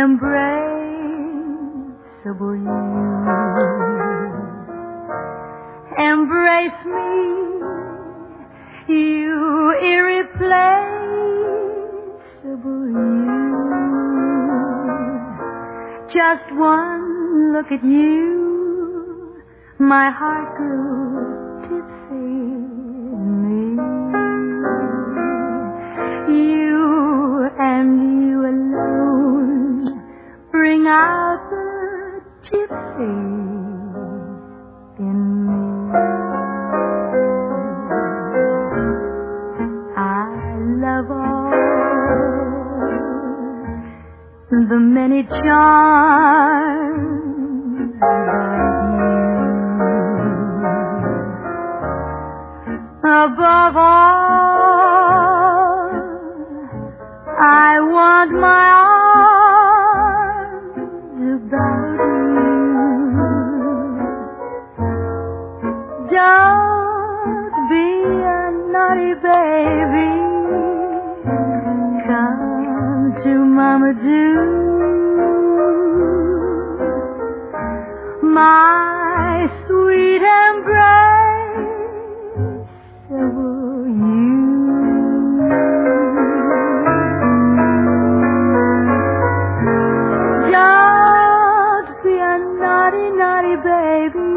embraceable you. Embrace me, you irreplaceable you. Just one look at you, my heart grew tipsy in me. You and you alone bring out the gypsy in me. I love all the many charms about you. Above all, I want my arms about you. Don't be a naughty baby. Come to Mama, do. My sweet embraceable you. Don't be a naughty, naughty baby.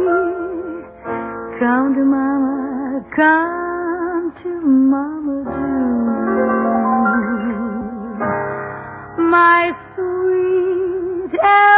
Come to Mama, come to Mama, do. My sweet